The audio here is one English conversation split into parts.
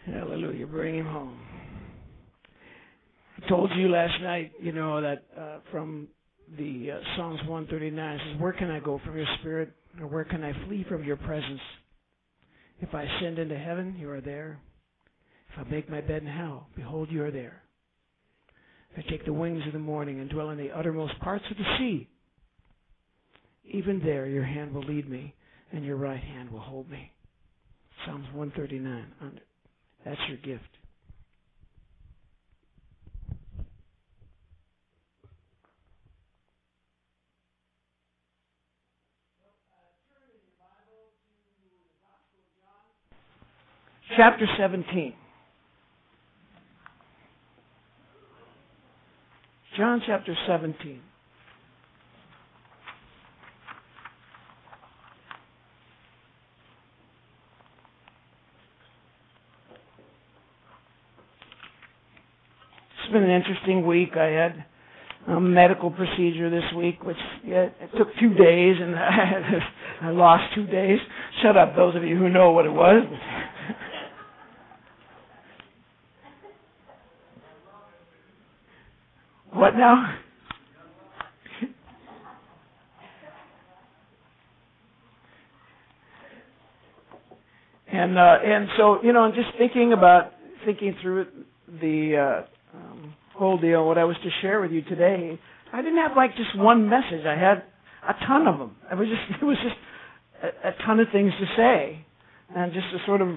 Hallelujah. Bring him home. I told you last night, that from the Psalms 139, it says, where can I go from your spirit, or where can I flee from your presence? If I ascend into heaven, you are there. If I make my bed in hell, behold, you are there. If I take the wings of the morning and dwell in the uttermost parts of the sea, even there your hand will lead me, and your right hand will hold me. Psalms 139. That's your gift. Chapter 17. John chapter 17. It's been an interesting week. I had a medical procedure this week, which it took 2 days, and I lost 2 days. Shut up, those of you who know what it was. What now? And so, I'm just thinking through the whole deal, what I was to share with you today. I didn't have just one message. I had a ton of them. It was just a ton of things to say, and just to sort of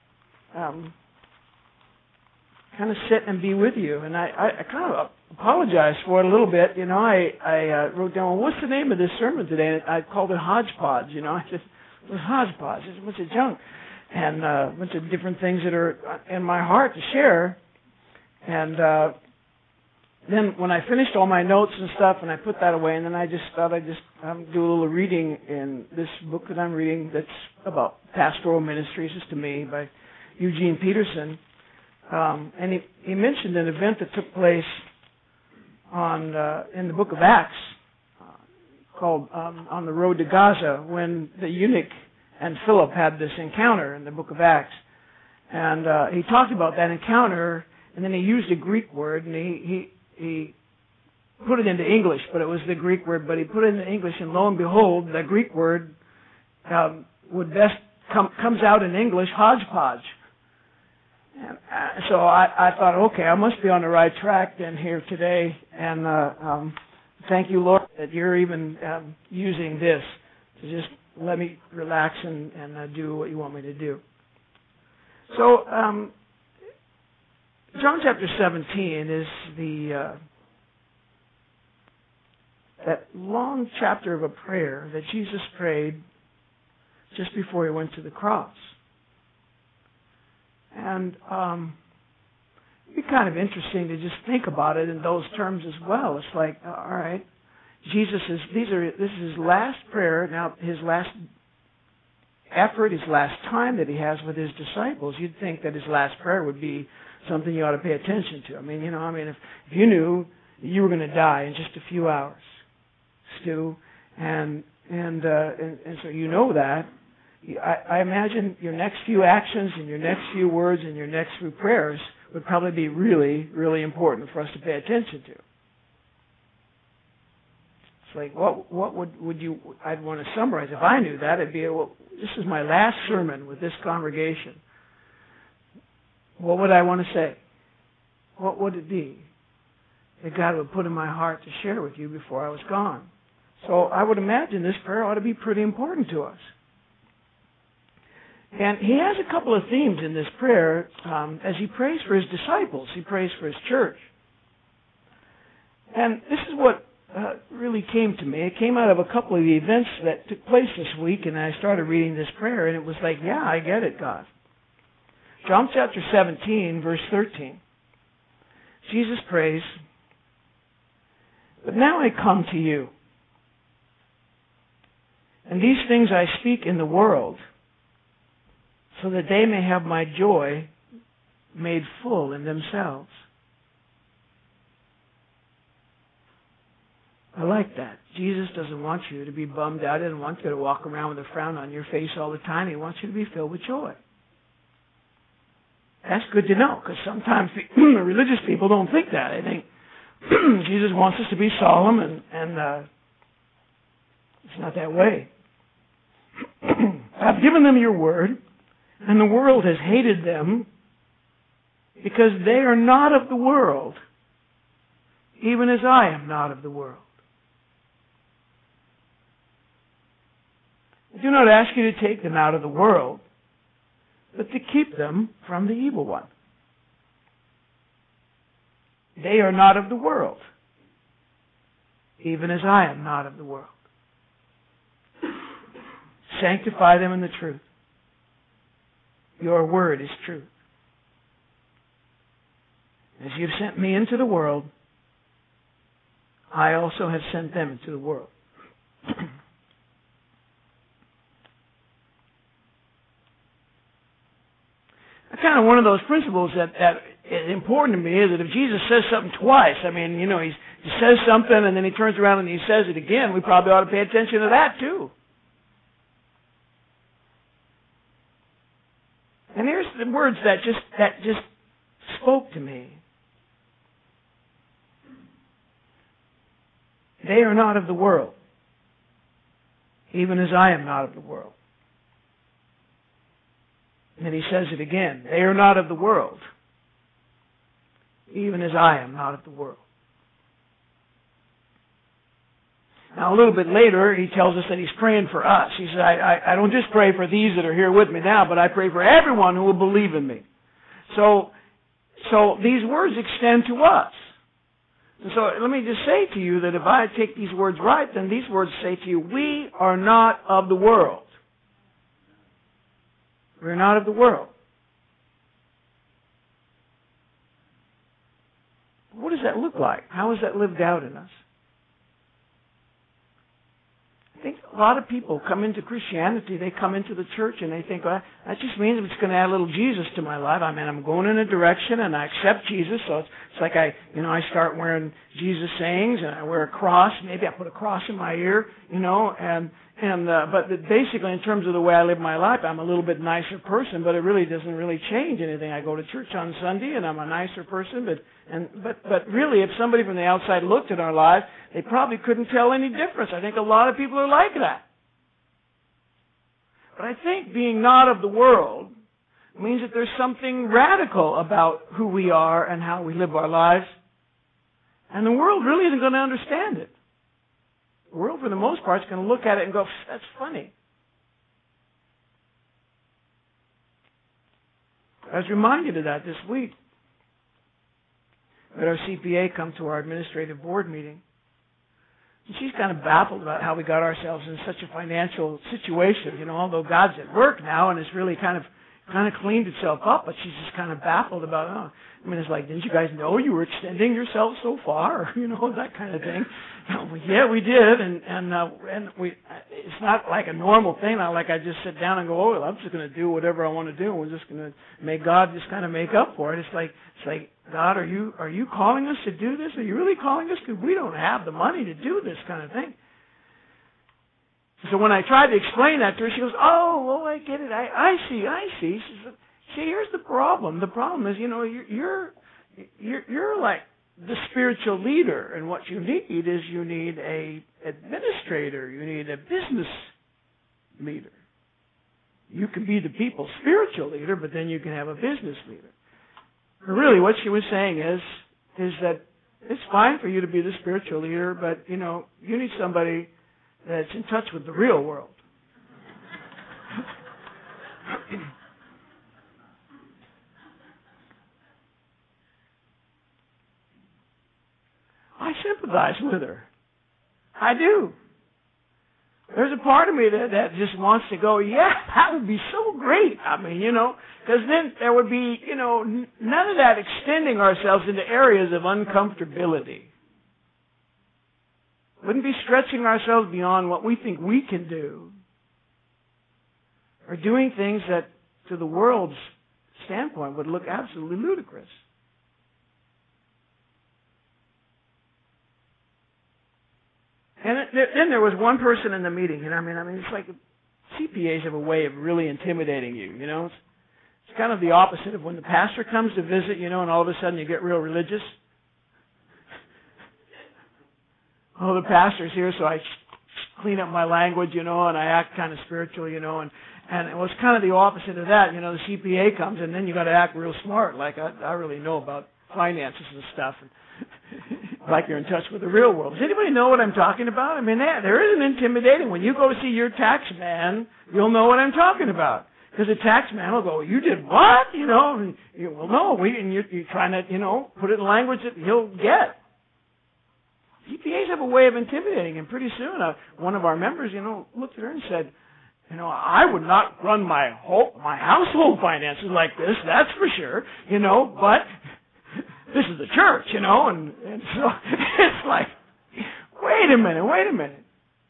kind of sit and be with you. And I kind of apologize for it a little bit. I wrote down, well, what's the name of this sermon today? And I called it Hodgepodge. I just, it was Hodgepodge. It's a bunch of junk and a bunch of different things that are in my heart to share. And then when I finished all my notes and stuff, and I put that away, and then I just thought I'd just do a little reading in this book that I'm reading that's about pastoral ministries. It's to me by Eugene Peterson. And he mentioned an event that took place in the book of Acts called on the road to Gaza, when the eunuch and Philip had this encounter in the book of Acts. And he talked about that encounter, and then he used a Greek word, and he put it into English, but it was the Greek word, but he put it into English, and lo and behold, the Greek word would best comes out in English, hodgepodge. And so I thought, okay, I must be on the right track then here today, and thank you, Lord, that you're even using this to just let me relax and do what you want me to do. So, John chapter 17 is that long chapter of a prayer that Jesus prayed just before he went to the cross. And it'd be kind of interesting to just think about it in those terms as well. It's like, all right, this is his last prayer, now his last effort, his last time that he has with his disciples. You'd think that his last prayer would be something you ought to pay attention to. If you knew you were going to die in just a few hours, Stu, and so you know that, I imagine your next few actions and your next few words and your next few prayers would probably be really, really important for us to pay attention to. It's like, what would you, I'd want to summarize. If I knew that, it'd be, well, this is my last sermon with this congregation. What would I want to say? What would it be that God would put in my heart to share with you before I was gone? So I would imagine this prayer ought to be pretty important to us. And he has a couple of themes in this prayer as he prays for his disciples. He prays for his church. And this is what really came to me. It came out of a couple of the events that took place this week, and I started reading this prayer, and it was like, yeah, I get it, God. John chapter 17, verse 13. Jesus prays, "But now I come to you, and these things I speak in the world, so that they may have my joy made full in themselves." I like that. Jesus doesn't want you to be bummed out. He doesn't want you to walk around with a frown on your face all the time. He wants you to be filled with joy. That's good to know, because sometimes religious people don't think that. They think Jesus wants us to be solemn, and it's not that way. I've given them your word, and the world has hated them because they are not of the world, even as I am not of the world. I do not ask you to take them out of the world, but to keep them from the evil one. They are not of the world, even as I am not of the world. Sanctify them in the truth. Your word is truth. As you've sent me into the world, I also have sent them into the world. Kind of one of those principles that is important to me is that if Jesus says something twice, I mean, he says something and then he turns around and he says it again, we probably ought to pay attention to that too. And here's the words that just spoke to me. They are not of the world, even as I am not of the world. And he says it again. They are not of the world, even as I am not of the world. Now, a little bit later, he tells us that he's praying for us. He says, I don't just pray for these that are here with me now, but I pray for everyone who will believe in me. So these words extend to us. And so let me just say to you that if I take these words right, then these words say to you, we are not of the world. We're not of the world. What does that look like? How is that lived out in us? I think a lot of people come into Christianity, they come into the church and they think, well, that just means I'm just going to add a little Jesus to my life. I mean, I'm going in a direction and I accept Jesus, so it's like I start wearing Jesus sayings and I wear a cross. Maybe I put a cross in my ear, but basically in terms of the way I live my life, I'm a little bit nicer person, but it really doesn't really change anything. I go to church on Sunday and I'm a nicer person, but really if somebody from the outside looked at our lives, they probably couldn't tell any difference. I think a lot of people are like that. But I think being not of the world means that there's something radical about who we are and how we live our lives. And the world really isn't going to understand it. The world, for the most part, is going to look at it and go, that's funny. I was reminded of that this week. We had our CPA come to our administrative board meeting. And she's kind of baffled about how we got ourselves in such a financial situation, although God's at work now and it's really kind of cleaned itself up, but she's just kind of baffled about, it's like, didn't you guys know you were extending yourself so far? That kind of thing. Yeah, we did, and we. It's not like a normal thing. Not like I just sit down and go, I'm just going to do whatever I want to do. We're just going to make God just kind of make up for it. It's like, God, are you calling us to do this? Are you really calling us? Because we don't have the money to do this kind of thing. So when I tried to explain that to her, she goes, I get it. I see. She says, see, here's the problem. The problem is, you're like the spiritual leader, and what you need is you need a administrator. You need a business leader. You can be the people's spiritual leader, but then you can have a business leader. Really, what she was saying is that it's fine for you to be the spiritual leader, but, you need somebody that's in touch with the real world. I sympathize with her. I do. There's a part of me that just wants to go, yeah, that would be so great. Because then there would be, none of that extending ourselves into areas of uncomfortability. Wouldn't be stretching ourselves beyond what we think we can do, or doing things that, to the world's standpoint, would look absolutely ludicrous. And then there was one person in the meeting, it's like CPAs have a way of really intimidating you, It's kind of the opposite of when the pastor comes to visit, and all of a sudden you get real religious. Oh, the pastor's here, so I clean up my language, and I act kind of spiritual, and it was kind of the opposite of that. The CPA comes, and then you got to act real smart, like I really know about finances and stuff, and like you're in touch with the real world. Does anybody know what I'm talking about? I mean, there is an intimidating. When you go see your tax man, you'll know what I'm talking about. Because the tax man will go, you did what? And well, no, and you're trying to, put it in language that he'll get. CPAs have a way of intimidating, and pretty soon one of our members, looked at her and said, I would not run my household finances like this, that's for sure, but this is the church, and so it's like, wait a minute.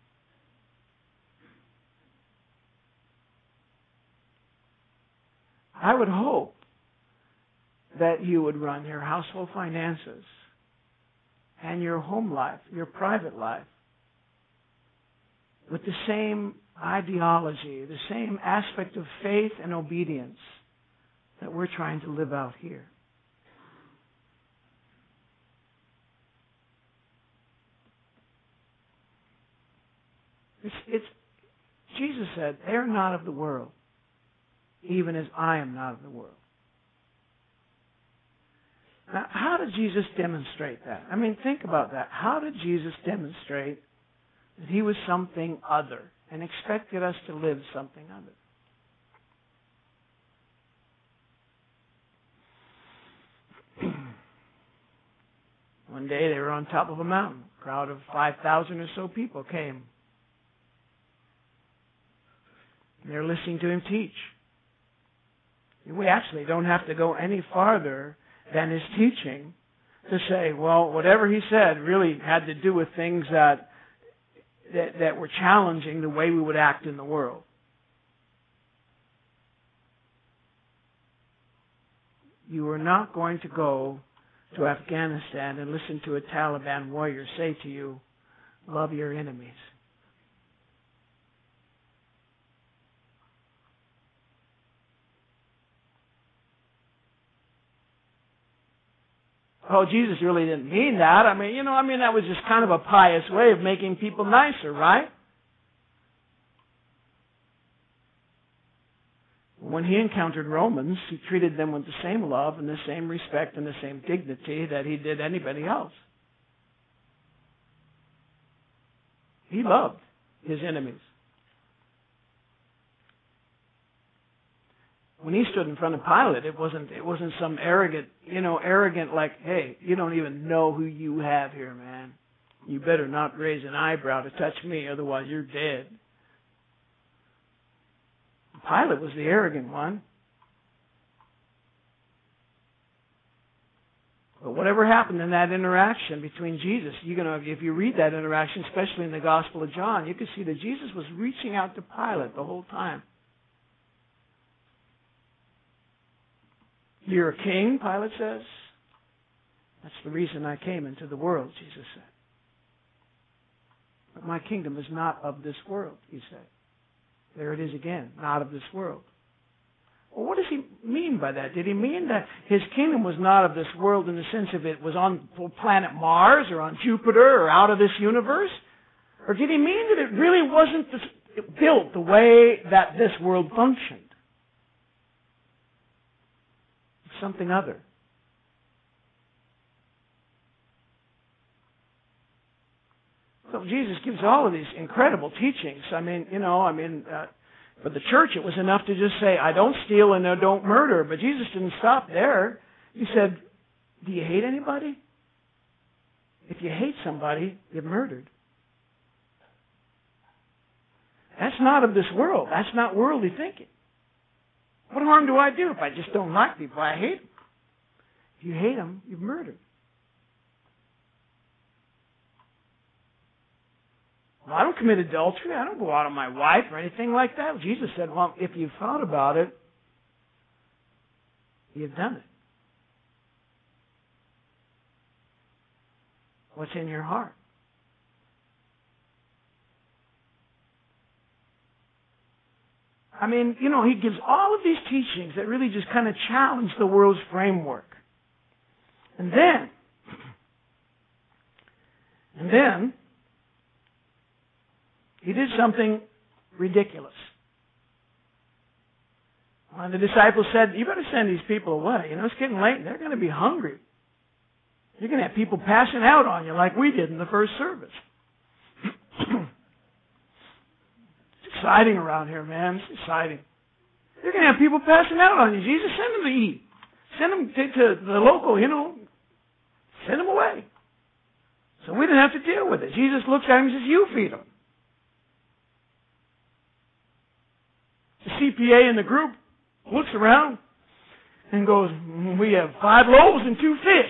I would hope that you would run your household finances and your home life, your private life, with the same ideology, the same aspect of faith and obedience that we're trying to live out here. Jesus said, they're not of the world, even as I am not of the world. Now, how did Jesus demonstrate that? I mean, think about that. How did Jesus demonstrate that he was something other and expected us to live something other? One day they were on top of a mountain. A crowd of 5,000 or so people came. And they're listening to him teach. We actually don't have to go any farther than his teaching to say, well, whatever he said really had to do with things that were challenging the way we would act in the world. You are not going to go to Afghanistan and listen to a Taliban warrior say to you, love your enemies. Oh, Jesus really didn't mean that. I mean, that was just kind of a pious way of making people nicer, right? When he encountered Romans, he treated them with the same love and the same respect and the same dignity that he did anybody else. He loved his enemies. When he stood in front of Pilate, it wasn't some arrogant like, hey, you don't even know who you have here, man. You better not raise an eyebrow to touch me, otherwise you're dead. Pilate was the arrogant one. But whatever happened in that interaction between Jesus, if you read that interaction, especially in the Gospel of John, you can see that Jesus was reaching out to Pilate the whole time. You're a king, Pilate says. That's the reason I came into the world, Jesus said. But my kingdom is not of this world, he said. There it is again, not of this world. Well, what does he mean by that? Did he mean that his kingdom was not of this world in the sense of it was on planet Mars or on Jupiter or out of this universe? Or did he mean that it really wasn't built the way that this world functioned? Something other. So Jesus gives all of these incredible teachings. For the church it was enough to just say, I don't steal and I don't murder. But Jesus didn't stop there. He said, do you hate anybody? If you hate somebody, you've murdered. That's not of this world. That's not worldly thinking. What harm do I do if I just don't like people? I hate them. If you hate them, you've murdered. Well, I don't commit adultery. I don't go out on my wife or anything like that. Jesus said, well, if you've thought about it, you've done it. What's in your heart? I mean, he gives all of these teachings that really just kind of challenge the world's framework. And then, he did something ridiculous. When the disciples said, you better send these people away. It's getting late and they're going to be hungry. You're going to have people passing out on you like we did in the first service. It's exciting around here, man. It's exciting. You're going to have people passing out on you. Jesus, send them to eat. Send them to the local, send them away. So we didn't have to deal with it. Jesus looks at him and says, you feed them. The CPA in the group looks around and goes, we have 5 loaves and 2 fish.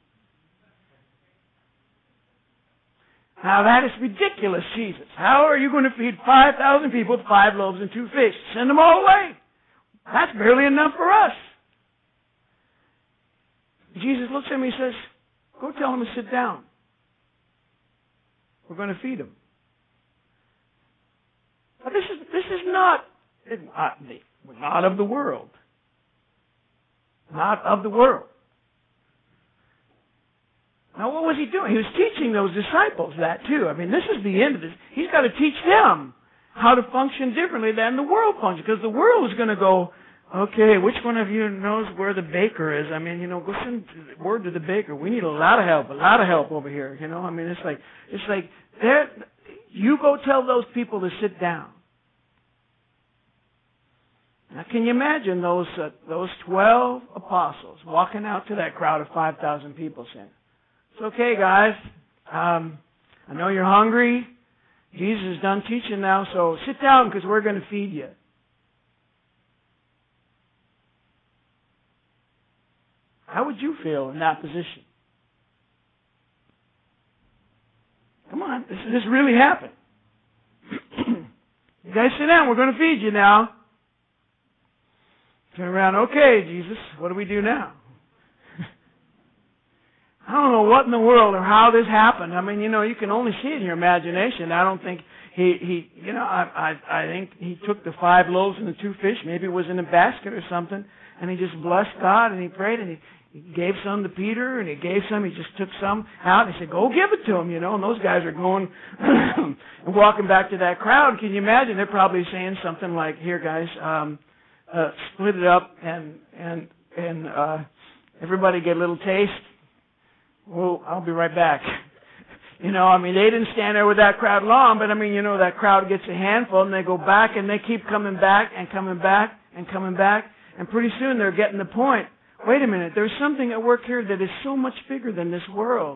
Now that is ridiculous, Jesus. How are you going to feed 5,000 people with 5 loaves and 2 fish? Send them all away. That's barely enough for us. Jesus looks at me and says, go tell them to sit down. We're going to feed them. But this is not, we're not of the world. Not of the world. Now what was he doing? He was teaching those disciples that too. I mean, this is the end of this. He's got to teach them how to function differently than the world functions. Because the world is going to go, okay, which one of you knows where the baker is? I mean, go send word to the baker. We need a lot of help over here. I mean, it's like you go tell those people to sit down. Now, can you imagine those 12 apostles walking out to that crowd of 5,000 people saying, it's okay, guys. I know you're hungry. Jesus is done teaching now, so sit down because we're going to feed you. How would you feel in that position? Come on, this really happened. You guys sit down, we're going to feed you now. Turn around, okay, Jesus, what do we do now? I don't know what in the world or how this happened. I mean, you can only see it in your imagination. I don't think I think he took the 5 loaves and the 2 fish, maybe it was in a basket or something, and he just blessed God and he prayed and he gave some to Peter and he just took some out and he said, go give it to him, and those guys are going and walking back to that crowd. Can you imagine? They're probably saying something like, here guys, split it up and everybody get a little taste. Well, I'll be right back. They didn't stand there with that crowd long, but that crowd gets a handful and they go back and they keep coming back and coming back and coming back. And pretty soon they're getting the point. Wait a minute, there's something at work here that is so much bigger than this world.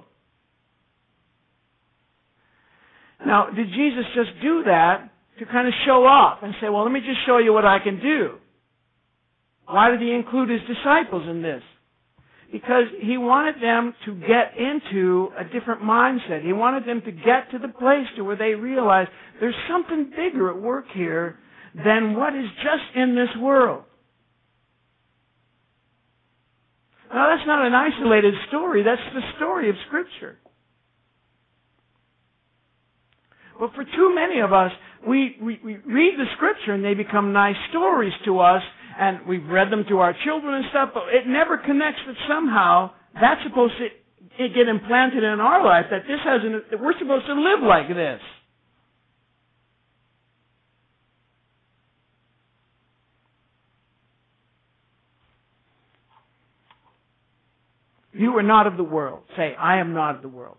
Now, did Jesus just do that to kind of show off and say, well, let me just show you what I can do? Why did he include his disciples in this? Because he wanted them to get into a different mindset. He wanted them to get to the place to where they realize there's something bigger at work here than what is just in this world. Now, that's not an isolated story. That's the story of Scripture. But for too many of us, we read the Scripture and they become nice stories to us, and we've read them to our children and stuff, but it never connects that somehow that's supposed to get implanted in our life, that we're supposed to live like this. You are not of the world. Say, I am not of the world.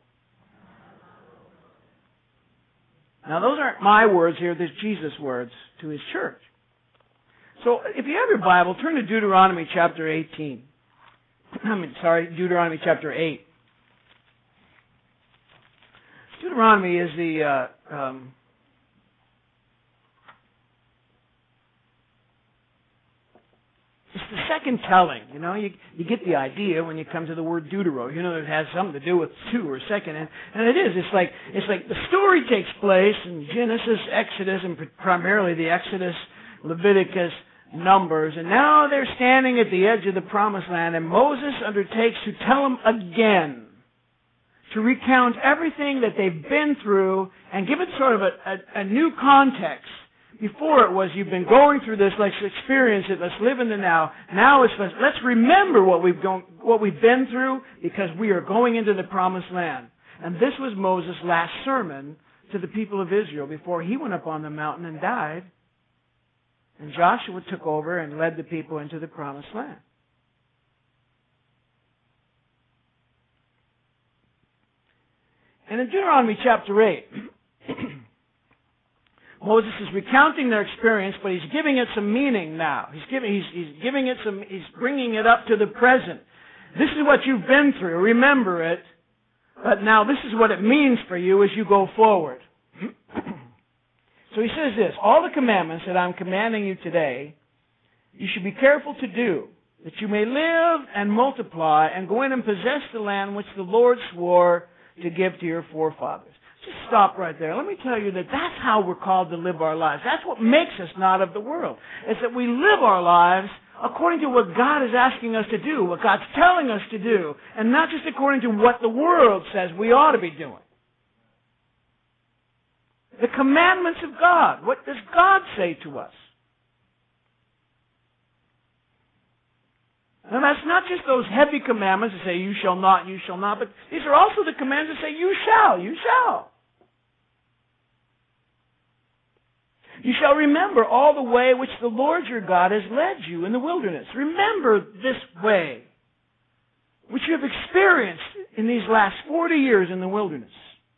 Now, those aren't my words here. They're Jesus' words to His church. So, if you have your Bible, turn to Deuteronomy chapter 18. Deuteronomy chapter 8. Deuteronomy is it's the second telling. You get the idea when you come to the word Deutero. It has something to do with two or second, and it is. It's like the story takes place in Genesis, Exodus, and primarily the Exodus, Leviticus, Numbers, and now they're standing at the edge of the Promised Land, and Moses undertakes to tell them again, to recount everything that they've been through and give it sort of a new context, Before it was, you've been going through this, let's experience it, let's live in the now. Now it's, let's remember what we've been through, because we are going into the promised land. And this was Moses' last sermon to the people of Israel before he went up on the mountain and died. And Joshua took over and led the people into the promised land. And in Deuteronomy chapter 8, Moses is recounting their experience, but he's giving it some meaning now. He's bringing it up to the present. This is what you've been through. Remember it. But now this is what it means for you as you go forward. So he says this, all the commandments that I'm commanding you today, you should be careful to do, that you may live and multiply and go in and possess the land which the Lord swore to give to your forefathers. Just stop right there. Let me tell you that that's how we're called to live our lives. That's what makes us not of the world. It's that we live our lives according to what God is asking us to do, what God's telling us to do, and not just according to what the world says we ought to be doing. The commandments of God. What does God say to us? And that's not just those heavy commandments that say, you shall not, but these are also the commands that say, you shall. You shall remember all the way which the Lord your God has led you in the wilderness. Remember this way, which you have experienced in these last 40 years in the wilderness.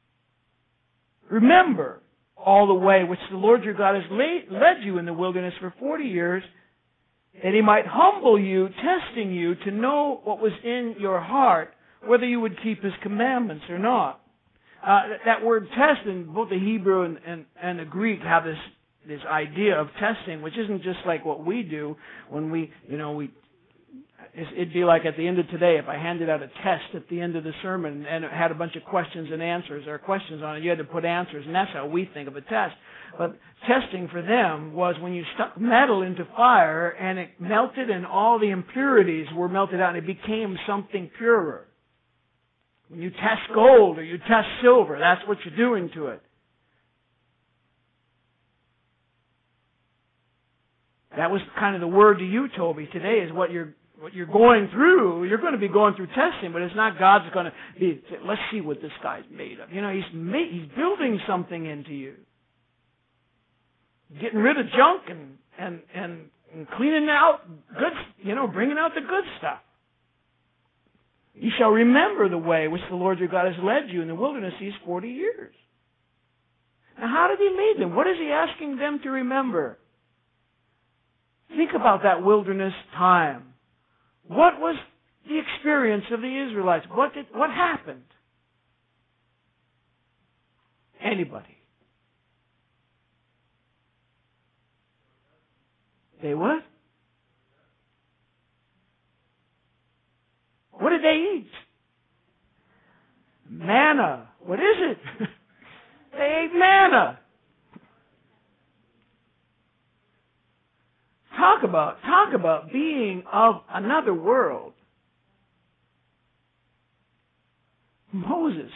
Remember all the way which the Lord your God has led you in the wilderness for 40 years, that He might humble you, testing you to know what was in your heart, whether you would keep His commandments or not. That word test in both the Hebrew and the Greek have this idea of testing, which isn't just like what we do when it'd be like at the end of today, if I handed out a test at the end of the sermon and it had a bunch of questions and answers, or questions on it, you had to put answers, and that's how we think of a test. But testing for them was when you stuck metal into fire and it melted and all the impurities were melted out and it became something purer. When you test gold or you test silver, that's what you're doing to it. That was kind of the word to you, Toby. Today is what you're going through. You're going to be going through testing, but it's not God's going to be, let's see what this guy's made of. He's building something into you. Getting rid of junk and cleaning out good, bringing out the good stuff. You shall remember the way which the Lord your God has led you in the wilderness these 40 years. Now, how did He lead them? What is He asking them to remember? Think about that wilderness time. What was the experience of the Israelites? What happened? Anybody? They what? What did they eat? Manna. What is it? They ate manna. Talk about being of another world. Moses,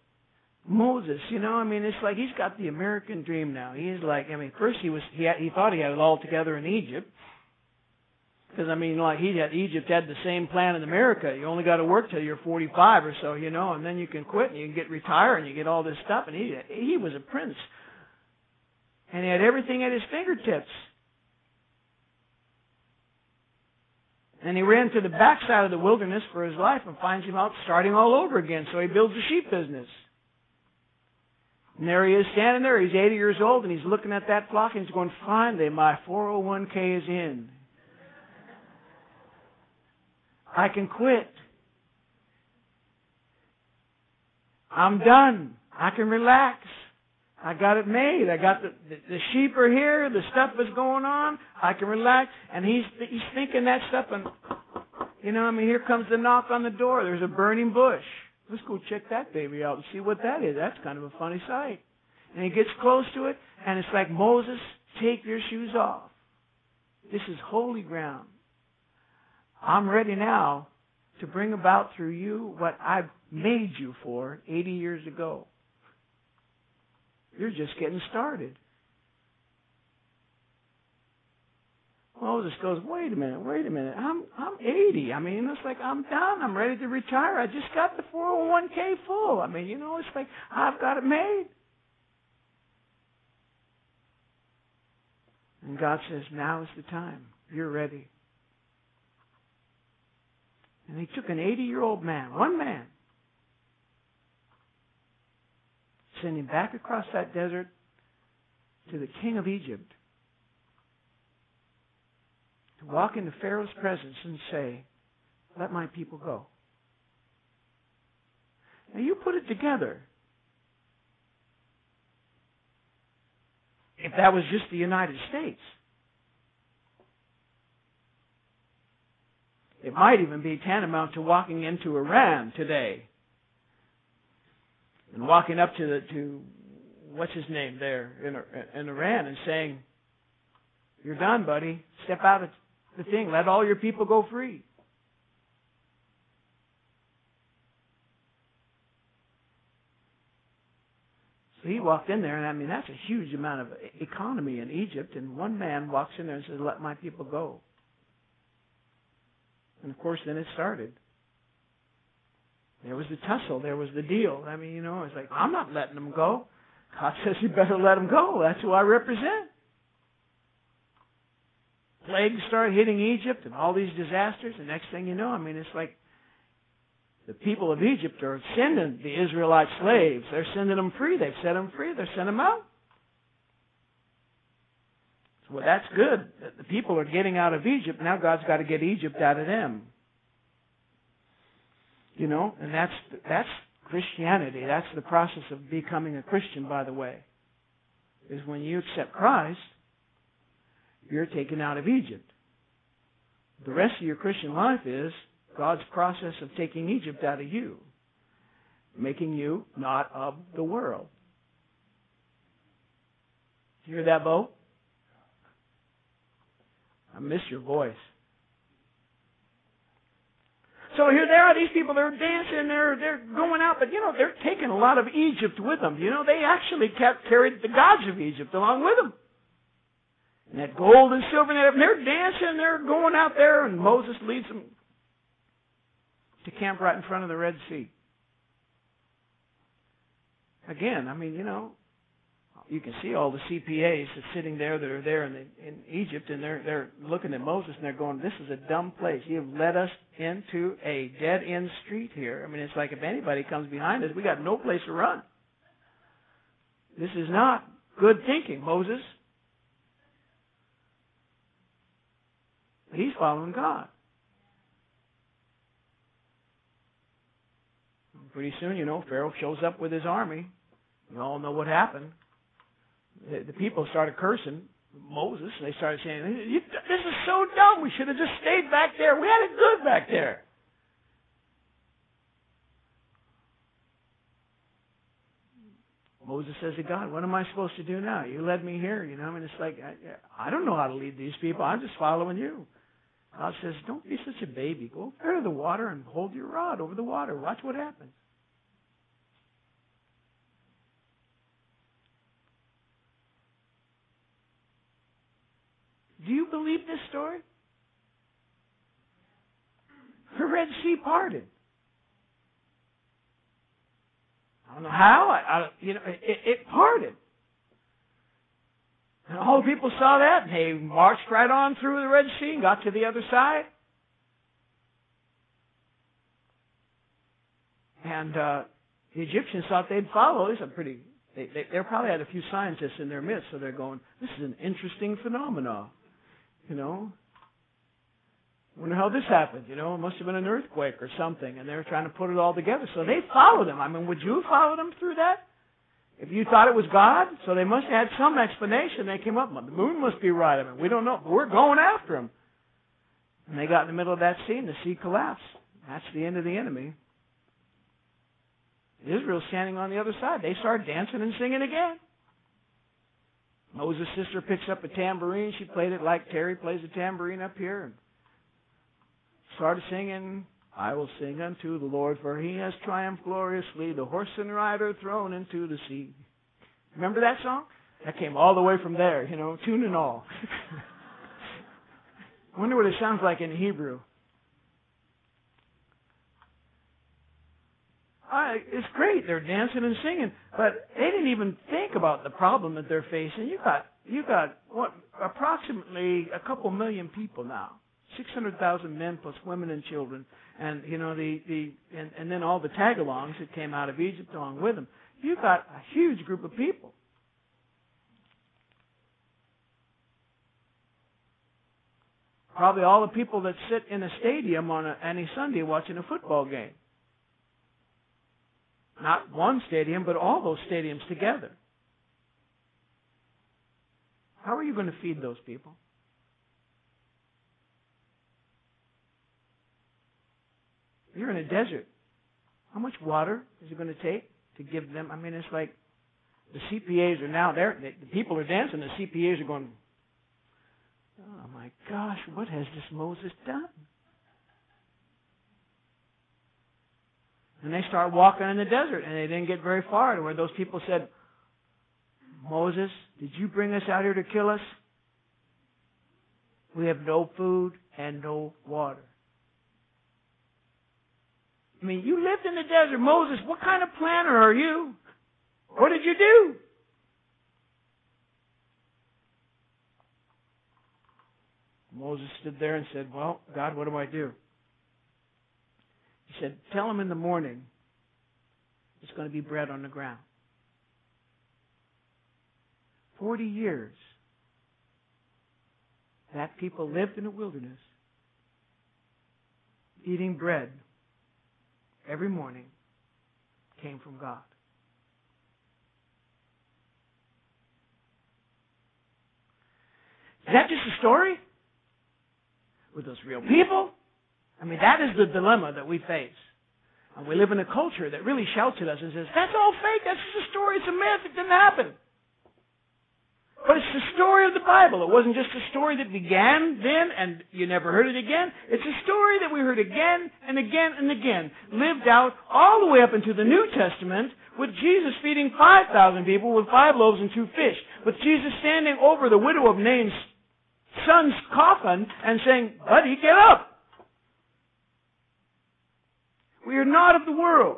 it's like he's got the American dream now. He's like, first he thought he had it all together in Egypt. Because, Egypt had the same plan in America. You only got to work till you're 45 or so, and then you can quit and you can get retired and you get all this stuff. And he was a prince. And he had everything at his fingertips. And he ran to the backside of the wilderness for his life and finds him out starting all over again. So he builds a sheep business. And there he is standing there. He's 80 years old and he's looking at that flock and he's going, finally, my 401k is in. I can quit. I'm done. I can relax. I got it made. I got the sheep are here. The stuff is going on. I can relax. And he's thinking that stuff. And here comes the knock on the door. There's a burning bush. Let's go check that baby out and see what that is. That's kind of a funny sight. And he gets close to it, and it's like, Moses, take your shoes off. This is holy ground. I'm ready now to bring about through you what I made you for 80 years ago. You're just getting started. Moses goes, wait a minute. I'm 80. I mean, it's like I'm done. I'm ready to retire. I just got the 401k full. I mean, it's like I've got it made. And God says, now is the time. You're ready. And he took an 80-year-old man, one man, sent him back across that desert to the king of Egypt to walk into Pharaoh's presence and say, let my people go. Now you put it together. If that was just the United States, it might even be tantamount to walking into Iran today and walking up to what's his name there in Iran and saying, you're done, buddy. Step out of the thing. Let all your people go free. So he walked in there, and I mean, that's a huge amount of economy in Egypt, and one man walks in there and says, let my people go. And of course, then it started. There was the tussle. There was the deal. I mean, it's like, I'm not letting them go. God says you better let them go. That's who I represent. Plagues started hitting Egypt and all these disasters. And next thing you know, I mean, it's like the people of Egypt are sending the Israelite slaves. They're sending them free. They've set them free. They're sending them out. So, well, that's good. The people are getting out of Egypt. Now God's got to get Egypt out of them. And that's Christianity. That's the process of becoming a Christian, by the way. Is when you accept Christ, you're taken out of Egypt. The rest of your Christian life is God's process of taking Egypt out of you, making you not of the world. You hear that, Bo? I miss your voice. So here they are, these people, they're dancing, they're going out, but they're taking a lot of Egypt with them. They actually carried the gods of Egypt along with them. And that gold and silver, and they're dancing, they're going out there, and Moses leads them to camp right in front of the Red Sea. Again, I mean, you can see all the CPAs that's sitting there that are there in Egypt, and they're looking at Moses and they're going, this is a dumb place. You've led us into a dead-end street here. I mean, it's like if anybody comes behind us, we got no place to run. This is not good thinking, Moses. But he's following God. Pretty soon, Pharaoh shows up with his army. You all know what happened. The people started cursing Moses. They started saying, this is so dumb. We should have just stayed back there. We had it good back there. Moses says to God, what am I supposed to do now? You led me here. I mean, it's like, I don't know how to lead these people. I'm just following you. God says, don't be such a baby. Go up there to the water and hold your rod over the water. Watch what happens. Do you believe this story? The Red Sea parted. I don't know how. It parted. And all the people saw that, and they marched right on through the Red Sea and got to the other side. And the Egyptians thought they'd follow. They probably had a few scientists in their midst, so they're going, this is an interesting phenomenon. Wonder how this happened. It must have been an earthquake or something, and they were trying to put it all together. So they followed him. I mean, would you have followed him through that? If you thought it was God, so they must have had some explanation. They came up, the moon must be right. I mean, we don't know. But we're going after him. And they got in the middle of that sea, and the sea collapsed. That's the end of the enemy. Israel's standing on the other side. They start dancing and singing again. Moses' sister picks up a tambourine. She played it like Terry plays a tambourine up here. And started singing, I will sing unto the Lord, for he has triumphed gloriously, the horse and rider thrown into the sea. Remember that song? That came all the way from there, tune and all. I wonder what it sounds like in Hebrew. It's great. They're dancing and singing, but they didn't even think about the problem that they're facing. You got what? Approximately a couple million people now. 600,000 men plus women and children, and and then all the tag-alongs that came out of Egypt along with them. You got a huge group of people. Probably all the people that sit in a stadium on any Sunday watching a football game. Not one stadium, but all those stadiums together. How are you going to feed those people? You're in a desert. How much water is it going to take to give them? I mean, it's like the CPAs are now there. The people are dancing. The CPAs are going, oh my gosh, what has this Moses done? And they start walking in the desert, and they didn't get very far to where those people said, Moses, did you bring us out here to kill us? We have no food and no water. I mean, you lived in the desert. Moses, what kind of planner are you? What did you do? Moses stood there and said, well, God, what do I do? He said, tell them in the morning it's going to be bread on the ground. 40 years that people lived in the wilderness eating bread every morning came from God. Is that just a story? Were those real people? I mean, that is the dilemma that we face. And we live in a culture that really shouts at us and says, that's all fake, that's just a story, it's a myth, it didn't happen. But it's the story of the Bible. It wasn't just a story that began then and you never heard it again. It's a story that we heard again and again and again, lived out all the way up into the New Testament with Jesus feeding 5,000 people with 5 loaves and 2 fish, with Jesus standing over the widow of Nain's son's coffin and saying, buddy, get up. We are not of the world.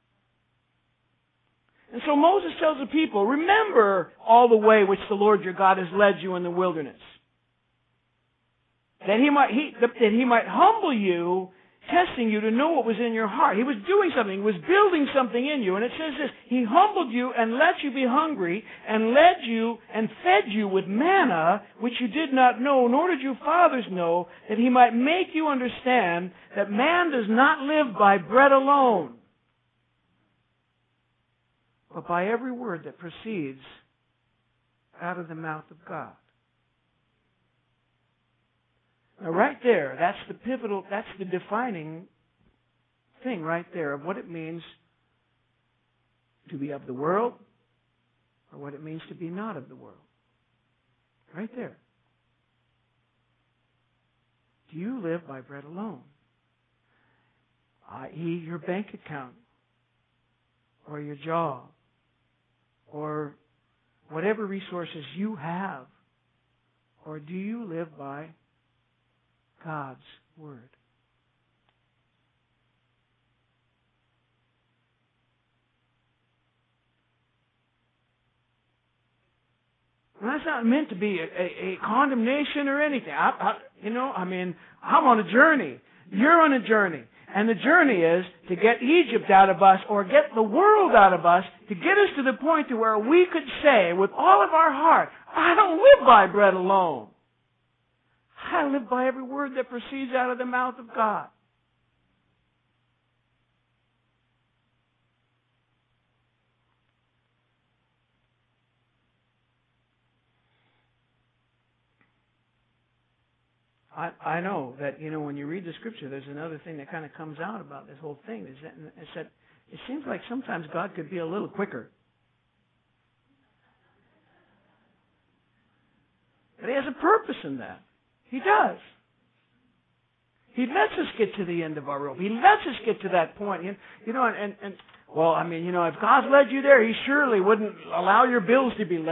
And so Moses tells the people, remember all the way which the Lord your God has led you in the wilderness. That he might humble you, testing you to know what was in your heart. He was doing something. He was building something in you. And it says this, He humbled you and let you be hungry and led you and fed you with manna, which you did not know, nor did your fathers know, that He might make you understand that man does not live by bread alone, but by every word that proceeds out of the mouth of God. Now right there, that's the pivotal, that's the defining thing right there of what it means to be of the world or what it means to be not of the world. Right there. Do you live by bread alone? I.e. your bank account or your job or whatever resources you have, or do you live by God's Word? And that's not meant to be a condemnation or anything. I'm on a journey. You're on a journey. And the journey is to get Egypt out of us or get the world out of us to get us to the point to where we could say with all of our heart, I don't live by bread alone. I live by every word that proceeds out of the mouth of God. I know that, when you read the Scripture, there's another thing that kind of comes out about this whole thing. Is that it seems like sometimes God could be a little quicker. But He has a purpose in that. He does. He lets us get to the end of our rope. He lets us get to that point. If God's led you there, He surely wouldn't allow your bills to be late or things like that. Those are our principles. That has to be up to God.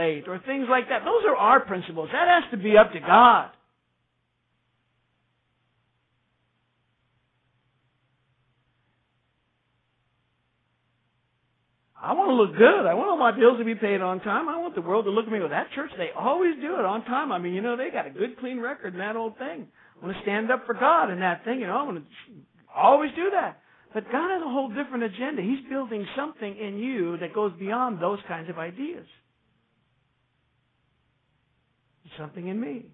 I want to look good. I want all my bills to be paid on time. I want the world to look at me and go, that church, they always do it on time. I mean, they got a good, clean record in that old thing. I want to stand up for God in that thing. I want to always do that. But God has a whole different agenda. He's building something in you that goes beyond those kinds of ideas. Something in me.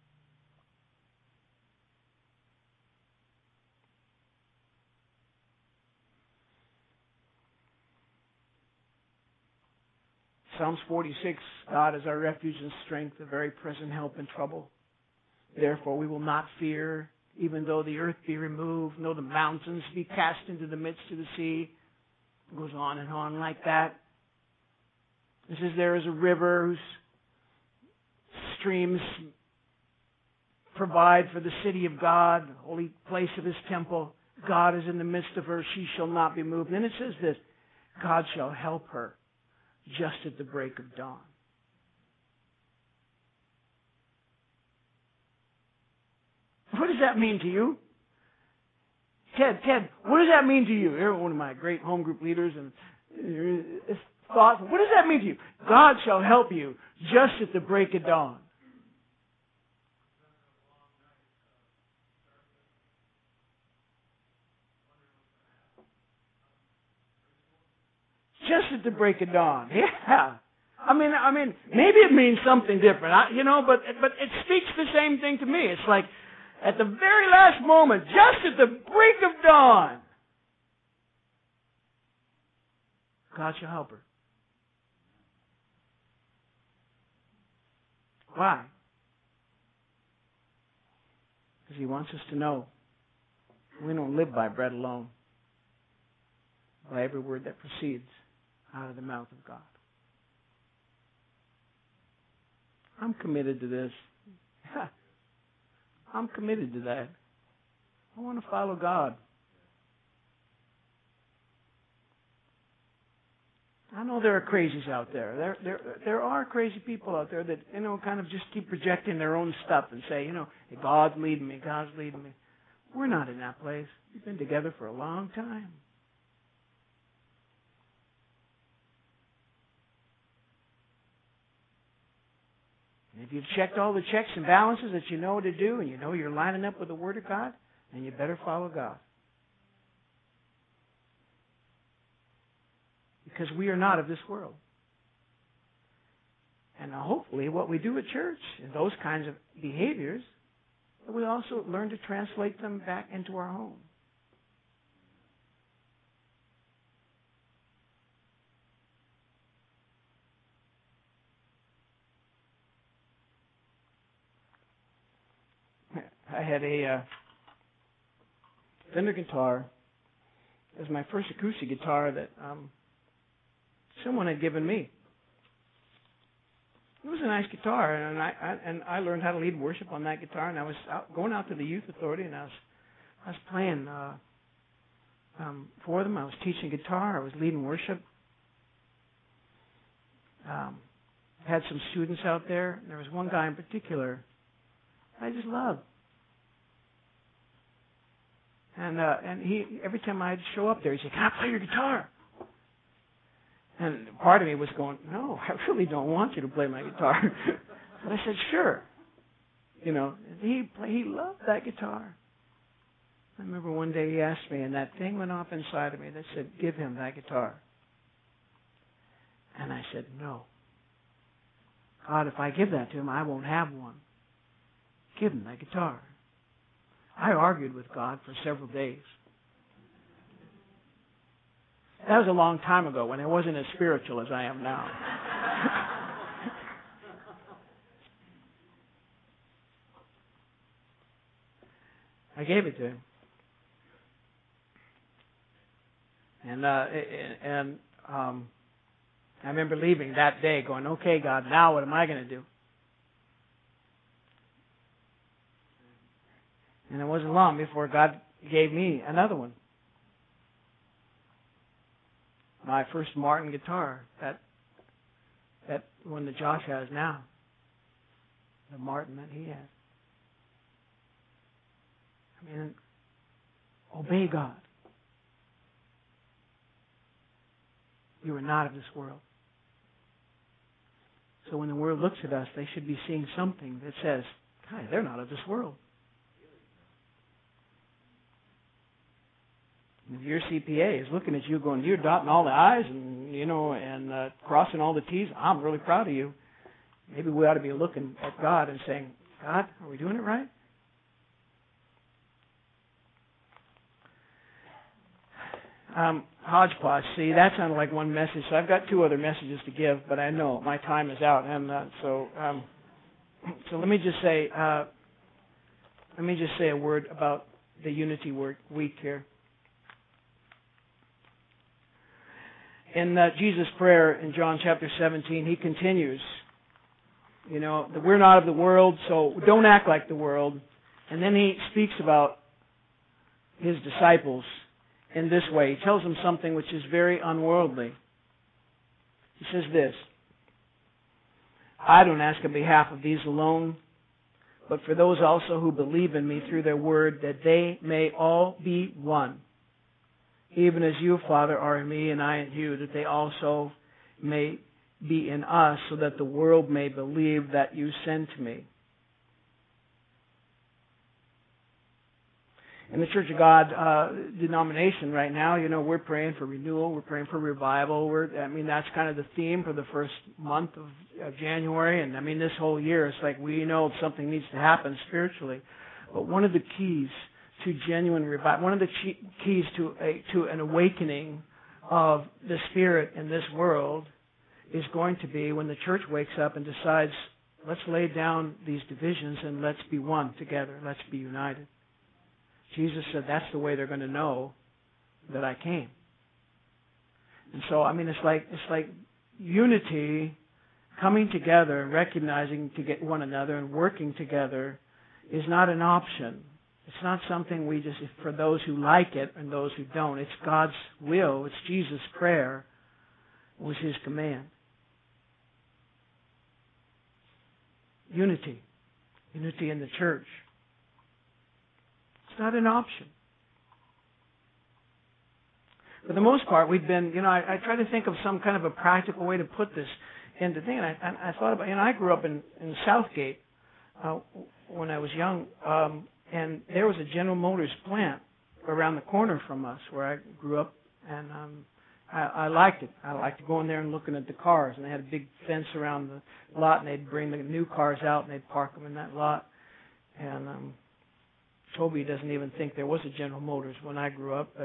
Psalms 46, God is our refuge and strength, a very present help in trouble. Therefore we will not fear, even though the earth be removed, though the mountains be cast into the midst of the sea. It goes on and on like that. It says there is a river whose streams provide for the city of God, the holy place of His temple. God is in the midst of her. She shall not be moved. And then it says this, God shall help her just at the break of dawn. What does that mean to you? Ted, what does that mean to you? You're one of my great home group leaders and thoughts. What does that mean to you? God shall help you just at the break of dawn. Just at the break of dawn. Yeah. I mean, maybe it means something different, but it speaks the same thing to me. It's like at the very last moment, just at the break of dawn, God shall help her. Why? Because He wants us to know we don't live by bread alone, by every word that proceeds out of the mouth of God. I'm committed to this. I'm committed to that. I want to follow God. I know there are crazies out there. There are crazy people out there that, kind of just keep projecting their own stuff and say, hey, God's leading me, God's leading me. We're not in that place. We've been together for a long time. And if you've checked all the checks and balances that you know to do, and you're lining up with the Word of God, then you better follow God. Because we are not of this world. And hopefully what we do at church, and those kinds of behaviors, we also learn to translate them back into our home. I had a Fender guitar. It was my first acoustic guitar that someone had given me. It was a nice guitar, and I learned how to lead worship on that guitar. And I was going out to the youth authority, and I was playing for them. I was teaching guitar. I was leading worship. Had some students out there. And there was one guy in particular I just loved. And he, every time I'd show up there, he'd say, "Can I play your guitar?" And part of me was going, "No, I really don't want you to play my guitar." But I said, "Sure." He loved that guitar. I remember one day he asked me, and that thing went off inside of me that said, "Give him that guitar." And I said, "No. God, if I give that to him, I won't have one. Give him that guitar." I argued with God for several days. That was a long time ago when I wasn't as spiritual as I am now. I gave it to him. And I remember leaving that day going, "Okay, God, now what am I going to do?" And it wasn't long before God gave me another one. My first Martin guitar, that one that Josh has now, the Martin that he has. I mean, obey God. You are not of this world. So when the world looks at us, they should be seeing something that says, "Hi, they're not of this world." If your CPA is looking at you going, "You're dotting all the I's and crossing all the T's, I'm really proud of you." Maybe we ought to be looking at God and saying, "God, are we doing it right?" Hodgepodge. See, that sounded like one message. So I've got two other messages to give, but I know my time is out, and so let me just say a word about the Unity Week here. In Jesus' prayer in John chapter 17, he continues, that we're not of the world, so don't act like the world. And then he speaks about his disciples in this way. He tells them something which is very unworldly. He says this, "I don't ask on behalf of these alone, but for those also who believe in me through their word, that they may all be one. Even as you, Father, are in me and I in you, that they also may be in us, so that the world may believe that you sent me." In the Church of God denomination right now, we're praying for renewal, we're praying for revival. That's kind of the theme for the first month of January, and this whole year, it's like we know something needs to happen spiritually. But one of the keys to genuine revival, one of the keys to an awakening of the Spirit in this world is going to be when the church wakes up and decides, let's lay down these divisions and let's be one together, let's be united. Jesus said that's the way they're going to know that I came. And so, it's like unity, coming together and recognizing to get one another and working together is not an option. It's not something we just, for those who like it and those who don't. It's God's will. It's Jesus' prayer. It was His command. Unity. Unity in the church. It's not an option. For the most part, we've been, I try to think of some kind of a practical way to put this into thing. And I thought about, I grew up in Southgate when I was young, and there was a General Motors plant around the corner from us where I grew up, and I liked it. I liked going there and looking at the cars, and they had a big fence around the lot, and they'd bring the new cars out, and they'd park them in that lot. And Toby doesn't even think there was a General Motors when I grew up,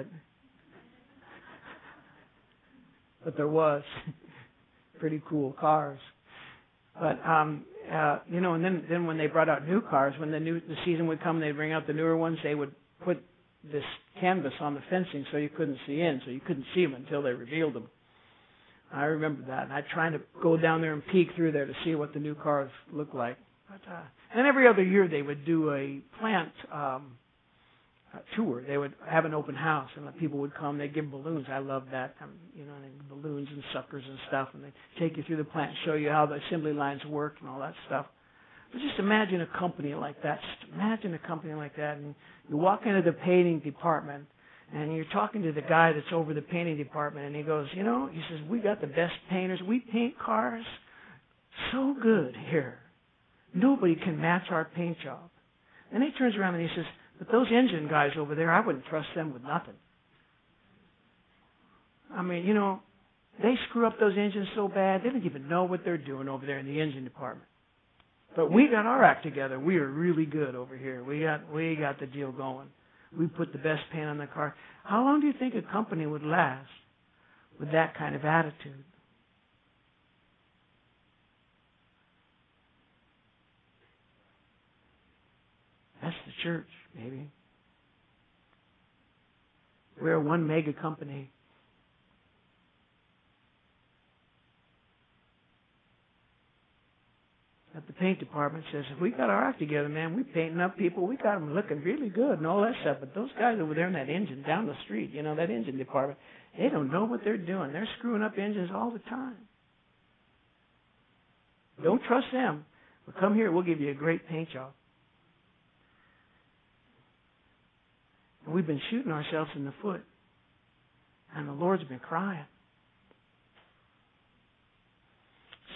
but there was. Pretty cool cars. But and then when they brought out new cars, when the season would come, they'd bring out the newer ones. They would put this canvas on the fencing so you couldn't see in, so you couldn't see them until they revealed them. I remember that, and I tried to go down there and peek through there to see what the new cars looked like. But and every other year they would do a plant tour. They would have an open house, and people would come. They'd give balloons. I love that. Balloons and suckers and stuff, and they take you through the plant and show you how the assembly lines work and all that stuff. But just imagine a company like that. Just imagine a company like that, and you walk into the painting department, and you're talking to the guy that's over the painting department, and he goes, he says, "We got the best painters. We paint cars so good here. Nobody can match our paint job." Then he turns around and he says, "But those engine guys over there, I wouldn't trust them with nothing." They screw up those engines so bad, they don't even know what they're doing over there in the engine department. But we got our act together. We are really good over here. We got the deal going. We put the best paint on the car. How long do you think a company would last with that kind of attitude? That's the church, baby. We're one mega company. At the paint department says, "If we got our act together, man, we painting up people. We got them looking really good and all that stuff. But those guys over there in that engine down the street, that engine department, they don't know what they're doing. They're screwing up engines all the time. Don't trust them. But come here, we'll give you a great paint job." And we've been shooting ourselves in the foot. And the Lord's been crying.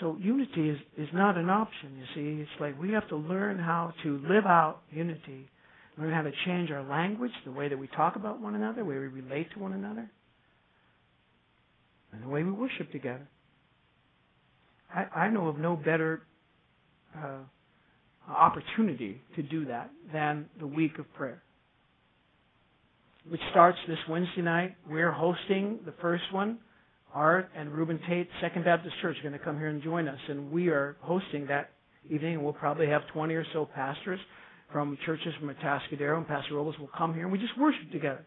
So unity is not an option, you see. It's like we have to learn how to live out unity, learn how to change our language, the way that we talk about one another, the way we relate to one another, and the way we worship together. I know of no better opportunity to do that than the week of prayer, which starts this Wednesday night. We're hosting the first one. Art and Reuben Tate, Second Baptist Church, are going to come here and join us, and we are hosting that evening, and we'll probably have 20 or so pastors from churches from Atascadero, and Pastor Robles will come here, and we just worship together.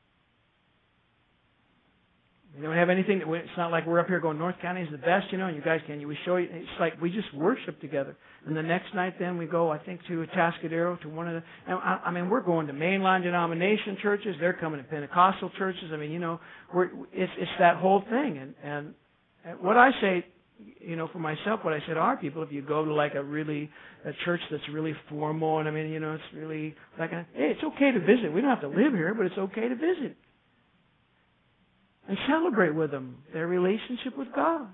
We don't have anything it's not like we're up here going, North County is the best, and you guys can. We show you. It's like we just worship together. And the next night, then we go, I think, to Atascadero, to one of the. I mean, we're going to mainline denomination churches. They're coming to Pentecostal churches. I mean, it's that whole thing. And what I say, for myself, what I say to our people, if you go to like a church that's really formal, and I mean, it's really like, hey, it's okay to visit. We don't have to live here, but it's okay to visit. And celebrate with them their relationship with God.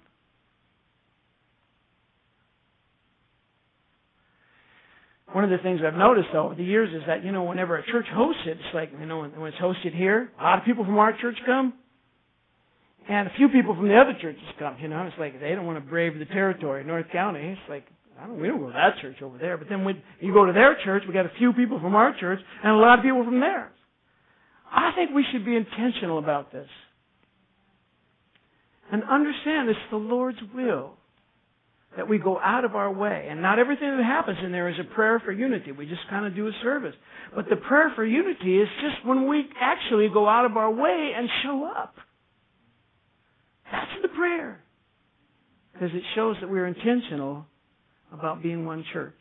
One of the things I've noticed over the years is that, whenever a church hosts it, it's like, when it's hosted here, a lot of people from our church come, and a few people from the other churches come, It's like they don't want to brave the territory. North County, it's like, we don't go to that church over there. But then when you go to their church, we got a few people from our church and a lot of people from theirs. I think we should be intentional about this. And understand it's the Lord's will that we go out of our way. And not everything that happens in there is a prayer for unity. We just kind of do a service. But the prayer for unity is just when we actually go out of our way and show up. That's the prayer. Because it shows that we're intentional about being one church.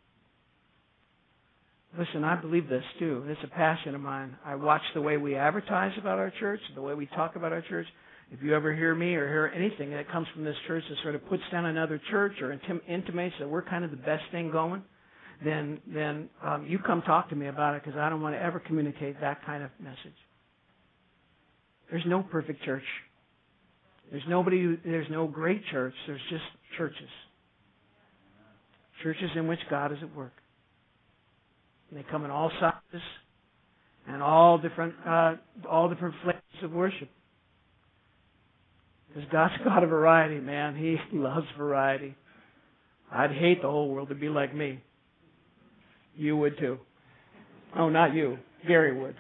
Listen, I believe this too. It's a passion of mine. I watch the way we advertise about our church, the way we talk about our church. If you ever hear me or hear anything that comes from this church that sort of puts down another church or intimates that we're kind of the best thing going, then you come talk to me about it, because I don't want to ever communicate that kind of message. There's no perfect church. There's no great church. There's just churches. Churches in which God is at work. And they come in all sizes and all different flavors of worship. Because God's got a variety, man. He loves variety. I'd hate the whole world to be like me. You would too. Oh, not you. Gary would.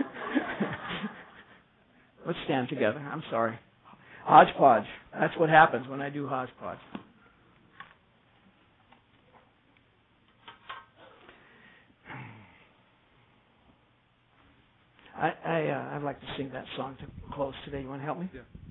Let's stand together. I'm sorry. Hodgepodge. That's what happens when I do hodgepodge. I'd like to sing that song to close today. You want to help me? Yeah.